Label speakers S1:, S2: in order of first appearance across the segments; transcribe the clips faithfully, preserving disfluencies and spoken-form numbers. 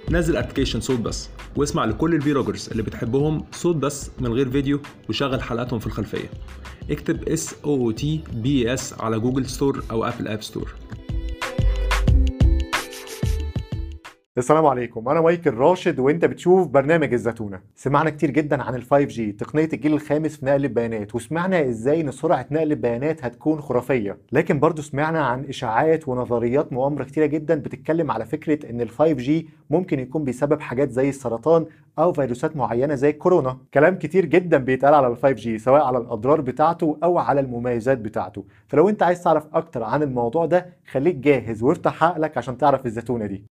S1: نزل ابلكيشن صوت بس واسمع لكل الفيلوجرز اللي بتحبهم صوت بس من غير فيديو وشغل حلقاتهم في الخلفية. اكتب اس او تي بي اس على جوجل ستور او ابل اب ستور.
S2: السلام عليكم، انا مايكل راشد وانت بتشوف برنامج الزتونة. سمعنا كتير جدا عن ال فايف جي، تقنية الجيل الخامس في نقل البيانات، وسمعنا ازاي ان سرعة نقل البيانات هتكون خرافية، لكن برضو سمعنا عن اشاعات ونظريات مؤامرة كتيرة جدا بتتكلم على فكرة ان ال فايف جي ممكن يكون بيسبب حاجات زي السرطان او فيروسات معينة زي الكورونا. كلام كتير جدا بيتقال على ال فايف جي، سواء على الاضرار بتاعته او على المميزات بتاعته. فلو انت عايز تعرف اكتر عن الموضوع ده خليك جاهز وافتح عقلك عشان تعرف الزتونة دي.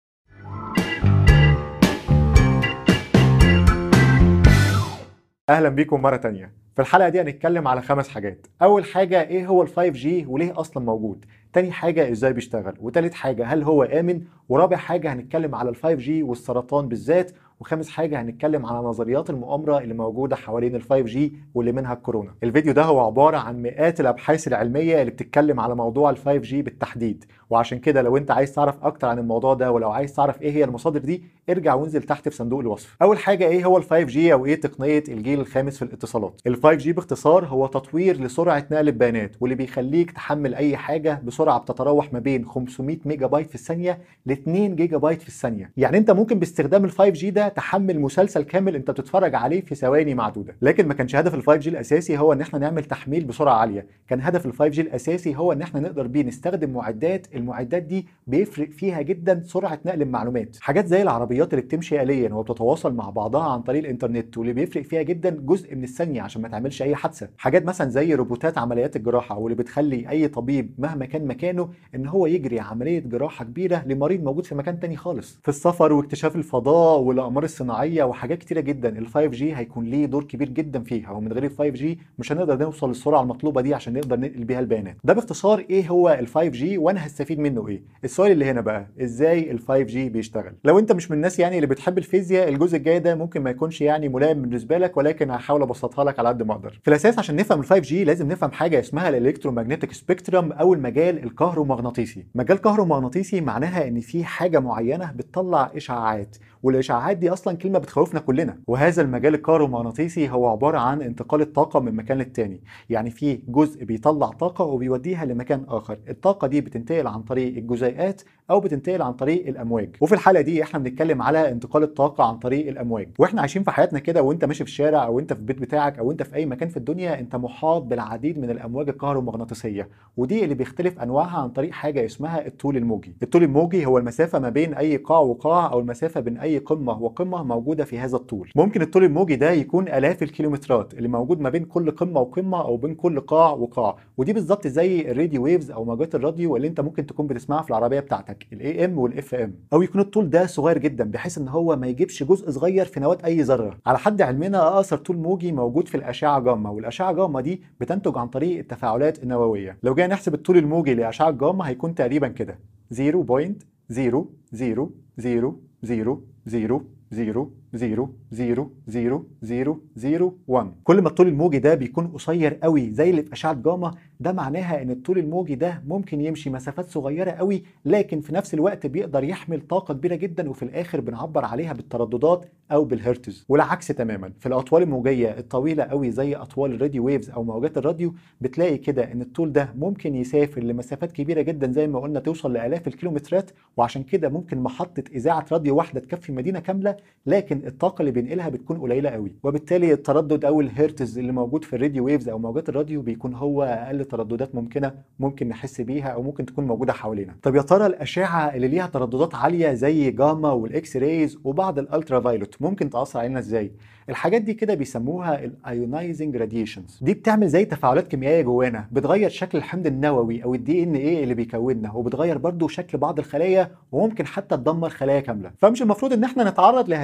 S2: اهلا بيكم مره تانية. في الحلقه دي هنتكلم على خمس حاجات. اول حاجه ايه هو ال فايف جي وليه اصلا موجود، تاني حاجه ازاي بيشتغل، وتالت حاجه هل هو امن، ورابع حاجه هنتكلم على ال فايف جي والسرطان بالذات، وخامس حاجه هنتكلم على نظريات المؤامره اللي موجوده حوالين ال فايف جي واللي منها الكورونا. الفيديو ده هو عباره عن مئات الابحاث العلميه اللي بتتكلم على موضوع ال فايف جي بالتحديد، وعشان كده لو انت عايز تعرف اكتر عن الموضوع ده ولو عايز تعرف ايه هي المصادر دي ارجع وانزل تحت في صندوق الوصف. اول حاجه ايه هو ال فايف جي او ايه تقنيه الجيل الخامس في الاتصالات؟ ال فايف جي باختصار هو تطوير لسرعه نقل البيانات، واللي بيخليك تحمل اي حاجه بسرعه بتتراوح ما بين خمسمية ميجا بايت في الثانيه ل اتنين جيجا بايت في الثانيه. يعني انت ممكن باستخدام ال فايف جي ده تحمل مسلسل كامل انت بتتفرج عليه في ثواني معدوده. لكن ما كانش هدف ال فايف جي الاساسي هو ان احنا نعمل تحميل بسرعه عاليه، كان هدف ال فايف جي الاساسي هو ان احنا نقدر بيه نستخدم معدات، المعدات دي بيفرق فيها جدا سرعه نقل المعلومات. حاجات زي العربيات اللي بتمشي آليا وبتتواصل مع بعضها عن طريق الانترنت، واللي بيفرق فيها جدا جزء من الثانيه عشان ما تعملش اي حادثه. حاجات مثلا زي روبوتات عمليات الجراحه، واللي بتخلي اي طبيب مهما كان مكانه ان هو يجري عمليه جراحه كبيره لمريض موجود في مكان تاني خالص. في السفر واكتشاف الفضاء والاقمار الصناعيه وحاجات كتيره جدا ال فايف جي هيكون ليه دور كبير جدا فيها، ومن غير ال فايف جي مش هنقدر نوصل للسرعه المطلوبه دي عشان نقدر ننقل بيها البيانات. ده باختصار ايه هو ال فايف جي وانا هستفيد منه ايه. السؤال اللي هنا بقى ازاي ال فايف جي بيشتغل؟ لو انت مش من الناس يعني اللي بتحب الفيزياء الجزء الجاي ده ممكن ما يكونش يعني ملائم بالنسبه لك، ولكن هحاول ابسطها لك على قد ما اقدر. في الاساس عشان نفهم ال فايف جي لازم نفهم حاجه اسمها الالكترومagnetic سبيكترم او المجال الكهرومغناطيسي. مجال كهرومغناطيسي معناها ان في حاجه معينه بتطلع اشعاعات، والاشعاعات دي اصلا كلمه بتخوفنا كلنا. وهذا المجال الكهرومغناطيسي هو عباره عن انتقال الطاقه من مكان للتاني، يعني في جزء بيطلع طاقه وبيوديها لمكان اخر. الطاقه دي بتنتقل عن طريق الجزيئات او بتنتقل عن طريق الامواج، وفي الحاله دي احنا بنتكلم على انتقال الطاقه عن طريق الامواج. واحنا عايشين في حياتنا كده، وانت ماشي في الشارع او انت في البيت بتاعك او انت في اي مكان في الدنيا انت محاط بالعديد من الامواج الكهرومغناطيسيه، ودي اللي بيختلف انواعها عن طريق حاجه اسمها الطول الموجي. الطول الموجي هو المسافه ما بين اي قاع وقاع، او المسافه بين اي قمه وقمه موجوده في هذا الطول. ممكن الطول الموجي ده يكون الاف الكيلومترات اللي موجود ما بين كل قمه وقمه او بين كل قاع وقاع، ودي بالظبط زي الراديو ويفز او موجات الراديو اللي انت ممكن تكون بتسمعها في العربيه بتاعتك، الاي ام والاف ام. او يكون الطول ده صغير جدا بحيث ان هو ما يجيبش جزء صغير في نواه اي ذره. على حد علمنا اقصر طول موجي موجود في الاشعه جاما، والاشعه جاما دي بتنتج عن طريق التفاعلات النوويه. لو جينا نحسب الطول الموجي لاشعه جاما هيكون تقريبا كده صفر فاصلة صفر صفر صفر صفر صفر زيرو زيرو زيرو زيرو زيرو زيرو واحد. كل ما الطول الموجي ده بيكون قصير قوي زي اللي في اشعه جاما، ده معناها ان الطول الموجي ده ممكن يمشي مسافات صغيره قوي، لكن في نفس الوقت بيقدر يحمل طاقه كبيره جدا، وفي الاخر بنعبر عليها بالترددات او بالهرتز. والعكس تماما في الاطوال الموجيه الطويله قوي زي اطوال الراديو ويفز او موجات الراديو، بتلاقي كده ان الطول ده ممكن يسافر لمسافات كبيره جدا زي ما قلنا توصل لالاف الكيلومترات، وعشان كده ممكن محطه اذاعه راديو واحده تكفي مدينه كامله، لكن الطاقه اللي بينقلها بتكون قليله قوي. وبالتالي التردد او الهرتز اللي موجود في الراديو ويفز او موجات الراديو بيكون هو اقل ترددات ممكنه ممكن نحس بيها او ممكن تكون موجوده حوالينا. طب يا ترى الاشعه اللي ليها ترددات عاليه زي جاما والاكس رايز وبعض الالترا فايلوت ممكن تاثر علينا ازاي؟ الحاجات دي كده بيسموها الايونايزنج راديشنز. دي بتعمل زي تفاعلات كيميائيه جوانا، بتغير شكل الحمض النووي او الدي ان ايه اللي بيكوننا، وبتغير برضو شكل بعض الخلايا، وممكن حتى تدمر خلايا كامله. فمش المفروض ان احنا نتعرض لهذه الترددات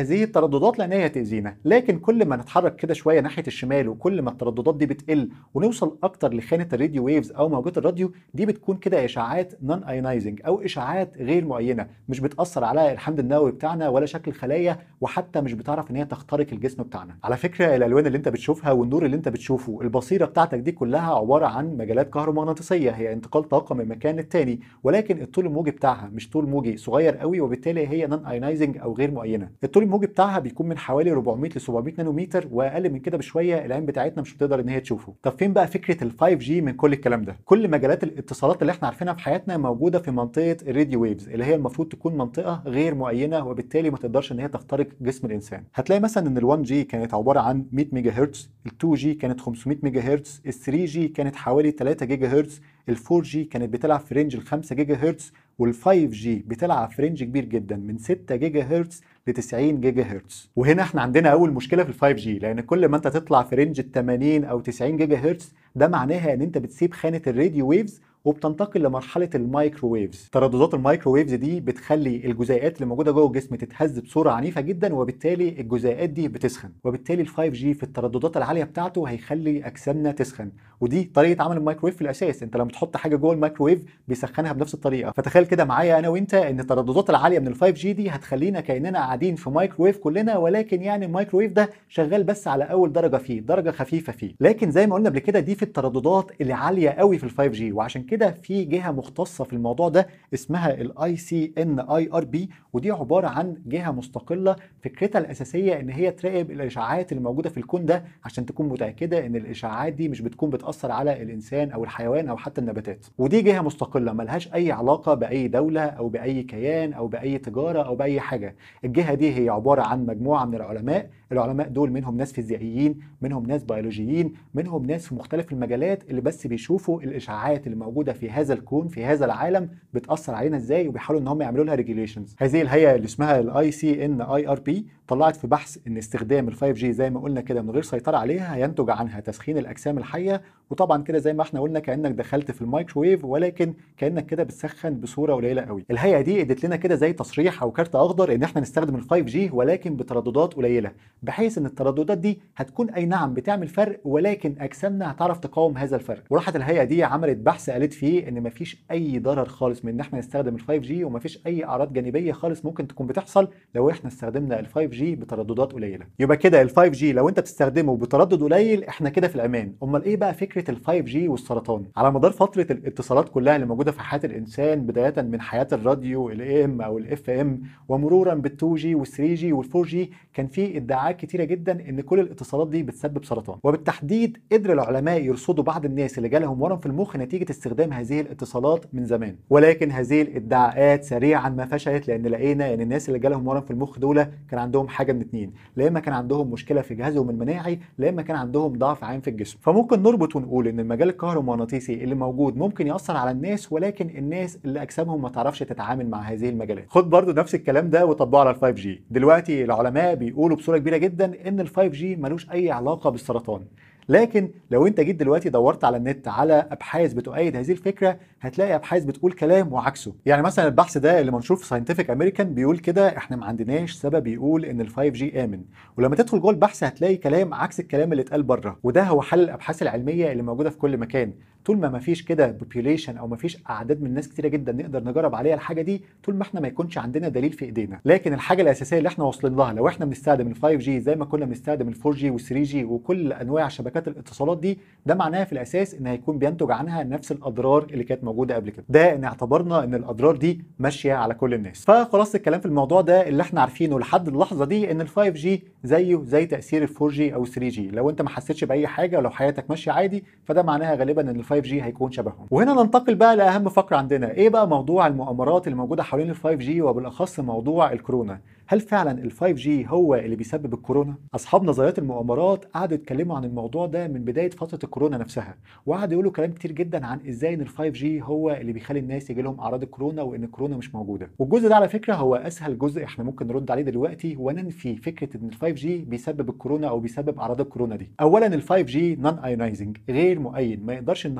S2: الترددات لان هي هتاذينا، لكن كل ما نتحرك كده شويه ناحيه الشمال وكل ما الترددات دي بتقل ونوصل اكتر لخانه الراديو ويفز او موجات الراديو، دي بتكون كده اشعاعات نون ايونايزنج او اشعاعات غير مؤينه، مش بتاثر على الحمض النووي بتاعنا ولا شكل الخلايا، وحتى مش بتعرف ان هي تخترق الجسم بتاعنا. على فكره الالوان اللي انت بتشوفها والنور اللي انت بتشوفه، البصيره بتاعتك دي كلها عباره عن مجالات كهرومغناطيسيه، هي انتقال طاقه من مكان للتاني، ولكن الطول الموجي بتاعها مش طول موجي صغير قوي، وبالتالي هي نون ايونايزنج او غير مؤينه. الطول الموجي بتاعها بيكون من حوالي أربعمية ل سبعمية نانومتر، واقل من كده بشويه العين بتاعتنا مش بتقدر ان هي تشوفه. طب فين بقى فكره ال فايف جي من كل الكلام ده؟ كل مجالات الاتصالات اللي احنا عارفينها في حياتنا موجوده في منطقه الراديو ويفز، اللي هي المفروض تكون منطقه غير مؤينه، وبالتالي ما تقدرش ان هي تخترق جسم الانسان. هتلاقي مثلا ان ال واحد جي كانت عباره عن مية ميجا هرتز، ال اتنين جي كانت خمسمية ميجا هرتز، ال تلاتة جي كانت حوالي تلاتة جيجا هرتز، ال أربعة جي كانت بتلعب في رينج ال خمسة جيجا هرتز، وال خمسة جي بتلعب في رينج كبير جدا من ستة جيجا هرتز ل تسعين جيجا هرتز. وهنا احنا عندنا اول مشكله في ال فايف جي، لان كل ما انت تطلع في رينج ال تمانين او تسعين جيجا هرتز ده معناها ان انت بتسيب خانه الراديو ويفز وبتنتقل لمرحله المايكرو ويفز. ترددات المايكرو ويفز دي بتخلي الجزيئات اللي موجوده جوه الجسم تتهز بصوره عنيفه جدا، وبالتالي الجزيئات دي بتسخن، وبالتالي ال فايف جي في الترددات العاليه بتاعته هيخلي اجسامنا تسخن. ودي طريقه عمل المايكرويف في الاساس، انت لما تحط حاجه جوه المايكرويف بيسخنها بنفس الطريقه. فتخيل كده معايا انا وانت ان الترددات العاليه من ال فايف جي دي هتخلينا كاننا قاعدين في مايكرويف كلنا، ولكن يعني المايكرويف ده شغال بس على اول درجه فيه، درجه خفيفه فيه. لكن زي ما قلنا قبل كده دي في الترددات اللي عاليه قوي في ال فايف جي، وعشان كده في جهه مختصه في الموضوع ده اسمها ال اي سي ان اي ار بي، ودي عباره عن جهه مستقله فكرتها الاساسيه ان هي تراقب الاشعاعات اللي موجوده في الكون ده، عشان تكون متاكده ان الاشعاعات دي مش بتكون بتاثر على الانسان او الحيوان او حتى النباتات. ودي جهه مستقله ملهاش اي علاقه باي دوله او باي كيان او باي تجاره او باي حاجه. الجهه دي هي عباره عن مجموعه من العلماء، العلماء دول منهم ناس فيزيائيين، منهم ناس بيولوجيين، منهم ناس في مختلف المجالات اللي بس بيشوفوا الاشعاعات اللي موجوده في هذا الكون في هذا العالم بتاثر علينا ازاي، وبيحاولوا ان هم يعملوا لها ريجوليشنز. هذه الهيئه اللي اسمها الاي سي ان اي ار بي طلعت في بحث ان استخدام ال فايف جي زي ما قلنا كده من غير سيطره عليها هينتج عنها تسخين الاجسام الحيه، وطبعا كده زي ما احنا قلنا كانك دخلت في الميكروويف، ولكن كانك كده بتسخن بصوره قليله قوي. الهيئه دي ادت لنا كده زي تصريح او كارت اخضر ان احنا نستخدم ال فايف جي ولكن بترددات قليله، بحيث ان الترددات دي هتكون اي نعم بتعمل فرق، ولكن اجسامنا هتعرف تقاوم هذا الفرق. وراحت الهيئه دي عملت بحث قالت فيه ان مفيش اي ضرر خالص من ان احنا نستخدم ال فايف جي، ومفيش اي اعراض جانبيه خالص ممكن تكون بتحصل لو احنا استخدمنا ال فايف جي بترددات قليله. يبقى كده ال فايف جي لو انت بتستخدمه بتردد قليل احنا كده في الامان. امال ايه بقى فكره ال فايف جي والسرطان؟ على مدار فتره الاتصالات كلها اللي موجوده في حياه الانسان، بدايه من حياه الراديو الاي ام او الاف ام، ومرورا بال اتنين جي وال تلاتة جي وال أربعة جي، كان في ادعاءات كتيره جدا ان كل الاتصالات دي بتسبب سرطان. وبالتحديد قدر العلماء يرصدوا بعض الناس اللي جالهم ورم في المخ نتيجه استخدام هذه الاتصالات من زمان، ولكن هذه الادعاءات سريعا ما فشلت، لان لقينا ان الناس اللي جالهم ورم في المخ دول كان عندهم حاجه من اتنين، لا اما كان عندهم مشكله في جهازهم المناعي، لا اما كان عندهم ضعف عام في الجسم. فممكن نربط ونقول ان المجال الكهرومغناطيسي اللي موجود ممكن ياثر على الناس، ولكن الناس اللي اجسامهم ما تعرفش تتعامل مع هذه المجالات. خد برضو نفس الكلام ده وطبقه على ال فايف جي. دلوقتي العلماء بيقولوا بصوره كبيره جدا ان ال فايف جي ملوش اي علاقه بالسرطان، لكن لو انت جيت دلوقتي دورت على النت على ابحاث بتؤيد هذه الفكره هتلاقي ابحاث بتقول كلام وعكسه. يعني مثلا البحث ده اللي منشور في ساينتفك امريكان بيقول كده احنا ما عندناش سبب يقول ان ال فايف جي امن، ولما تدخل جوه البحث هتلاقي كلام عكس الكلام اللي اتقال بره. وده هو حل الابحاث العلميه اللي موجوده في كل مكان. طول ما ما فيش كده بوبيوليشن او ما فيش اعداد من الناس كتيره جدا نقدر نجرب عليها الحاجه دي، طول ما احنا ما يكونش عندنا دليل في ايدينا. لكن الحاجه الاساسيه اللي احنا واصلين لها لو احنا بنستخدم ال فايف جي زي ما كنا بنستخدم ال أربعة جي وال تلاتة جي وكل انواع شبكات الاتصالات دي، ده معناه في الاساس ان هيكون بينتج عنها نفس الاضرار اللي كانت موجوده قبل كده. ده ان اعتبرنا ان الاضرار دي ماشيه على كل الناس. فخلاص الكلام في الموضوع ده اللي احنا عارفينه لحد اللحظه دي ان ال فايف جي زيه زي تاثير ال أربعة جي او ال تلاتة جي. لو انت ما حسيتش باي حاجه ولو حياتك ماشيه عادي فده معناها غالبا ان ال فايف جي هيكون شبههم. وهنا ننتقل بقى لاهم فقره عندنا، ايه بقى موضوع المؤامرات اللي موجوده حوالين ال فايف جي وبالاخص موضوع الكورونا. هل فعلا ال فايف جي هو اللي بيسبب الكورونا؟ اصحاب نظريات المؤامرات قعدوا يتكلموا عن الموضوع ده من بدايه فتره الكورونا نفسها، وقعدوا يقولوا كلام كتير جدا عن ازاي ان ال فايف جي هو اللي بيخلي الناس يجي لهم اعراض الكورونا وان الكورونا مش موجوده. والجزء ده على فكره هو اسهل جزء احنا ممكن نرد عليه دلوقتي وننفي فكره ان ال فايف جي بيسبب الكورونا او بيسبب اعراض الكورونا دي. اولا ال فايف جي نون ايونايزنج غير مؤين، ما يقدرش ان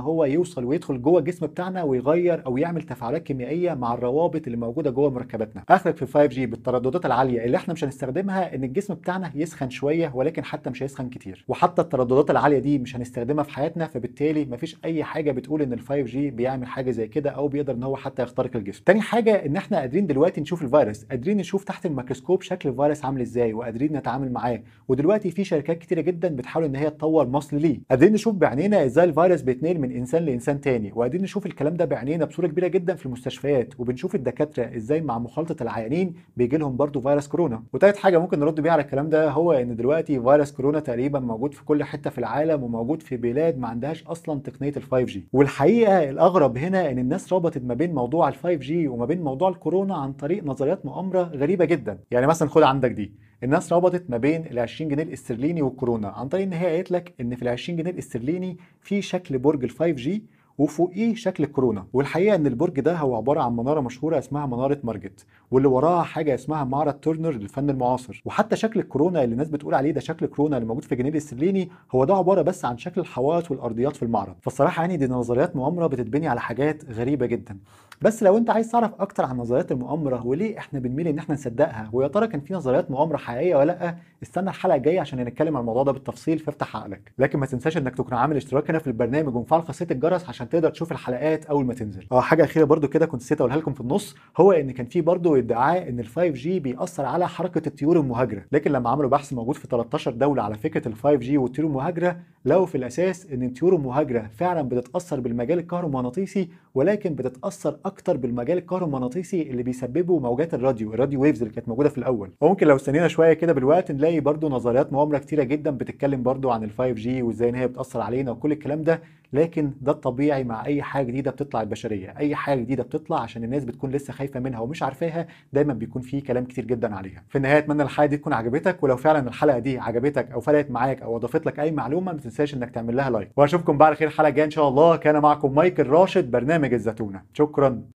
S2: هو يوصل ويدخل جوه الجسم بتاعنا ويغير او يعمل تفاعلات كيميائيه مع الروابط اللي موجوده جوه مركباتنا. اخرك في ال فايف جي بالترددات العاليه اللي احنا مش هنستخدمها ان الجسم بتاعنا يسخن شويه، ولكن حتى مش هيسخن كتير، وحتى الترددات العاليه دي مش هنستخدمها في حياتنا، فبالتالي مفيش اي حاجه بتقول ان ال فايف جي بيعمل حاجه زي كده او بيقدر ان هو حتى يخترق الجسم. تاني حاجه ان احنا قادرين دلوقتي نشوف الفيروس، قادرين نشوف تحت الميكروسكوب شكل الفيروس عامل ازاي وقادرين نتعامل معاه، ودلوقتي في شركات كتيره جدا بتحاول ان هي تطور مصل ليه. قادرين نشوف بعينينا ازاي الفيروس بيتنقل من انسان لانسان تاني، وقادرين نشوف الكلام ده بعينينا بصوره كبيره جدا في المستشفيات، وبنشوف الدكاتره ازاي مع مخالطه العيانين بيجي لهم برضه فيروس كورونا. وتالت حاجه ممكن نرد بيها على الكلام ده هو ان دلوقتي فيروس كورونا تقريبا موجود في كل حته في العالم، وموجود في بلاد ما عندهاش اصلا تقنيه ال فايف جي. والحقيقه الاغرب هنا ان الناس ربطت ما بين موضوع ال فايف جي وما بين موضوع الكورونا عن طريق نظريات مؤامره غريبه جدا. يعني مثلا خد عندك دي، الناس ربطت ما بين ال عشرين جنيه الاسترليني والكورونا عن طريق ان هي قالت لك ان في ال عشرين جنيه الاسترليني في شكل برج ال فايف جي وفوقيه شكل الكورونا. والحقيقه ان البرج ده هو عباره عن مناره مشهوره اسمها مناره مارجت، واللي وراها حاجه اسمها معرض تورنر للفن المعاصر. وحتى شكل الكورونا اللي الناس بتقول عليه ده شكل كورونا اللي موجود في الجنيه الاسترليني هو ده عباره بس عن شكل الحوائط والارضيات في المعرض. فالصراحه يعني دي نظريات مؤامره بتتبني على حاجات غريبه جدا. بس لو انت عايز تعرف اكتر عن نظريات المؤامره وليه احنا بنميل ان احنا نصدقها، ويا ترى كان في نظريات مؤامره حقيقيه ولا لا، استنى الحلقه الجايه عشان نتكلم عن الموضوع ده بالتفصيل فافتح عقلك. لكن ما تنساش انك تكون عامل اشتراك هنا في البرنامج ومفعل خاصيه الجرس عشان تقدر تشوف الحلقات اول ما تنزل. اه حاجه اخيره برده كده كنت نسيت اقولها لكم في النص، هو ان كان في برده ادعاء ان ال فايف جي بيأثر على حركه الطيور المهاجره، لكن لما عملوا بحث موجود في تلتاشر دوله على فكره ال فايف جي والطيور المهاجره، لقوا في الاساس ان الطيور المهاجره فعلا بتتاثر بالمجال الكهرومغناطيسي، ولكن بتتاثر اكتر بالمجال الكهرومغناطيسي اللي بيسببه موجات الراديو، الراديو ويفز اللي كانت موجوده في الاول. وممكن لو استنينا شويه كده بالوقت نلاقي برده نظريات مؤامره كتيره جدا بتتكلم برده عن ال فايف جي وازاي ان هي بتاثر علينا وكل الكلام ده، لكن ده الطبيعي مع اي حاجه جديده بتطلع البشريه. اي حاجه جديده بتطلع عشان الناس بتكون لسه خايفه منها ومش عارفاها، دايما بيكون في كلام كتير جدا عليها. في النهايه اتمنى الحلقه دي تكون عجبتك، ولو فعلا الحلقه دي عجبتك او فرقت معاك او اضافت لك اي معلومه ما تنساش انك تعمل لها لايك. واشوفكم بقى على خير الحلقه الجايه ان شاء الله. كان معكم مايكل راشد، برنامج الزتونه. شكرا.